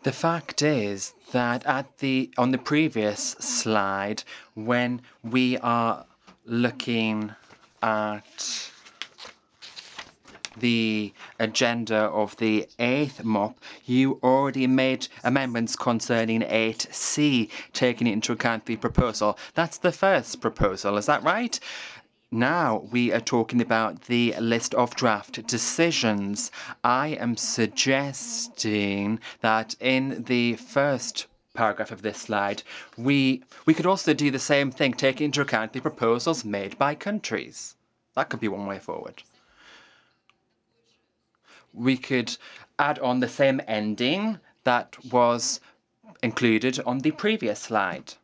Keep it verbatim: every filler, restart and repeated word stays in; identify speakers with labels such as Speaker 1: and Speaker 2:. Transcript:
Speaker 1: The fact is that at the on the previous slide, when we are looking at the agenda of the eighth M O P, you already made amendments concerning eight C, taking into account the proposal. That's the first proposal, is that right? Now we are talking about the list of draft decisions. I am suggesting that in the first paragraph of this slide, we we could also do the same thing, taking into account the proposals made by countries. That could be one way forward. We could add on the same ending that was included on the previous slide.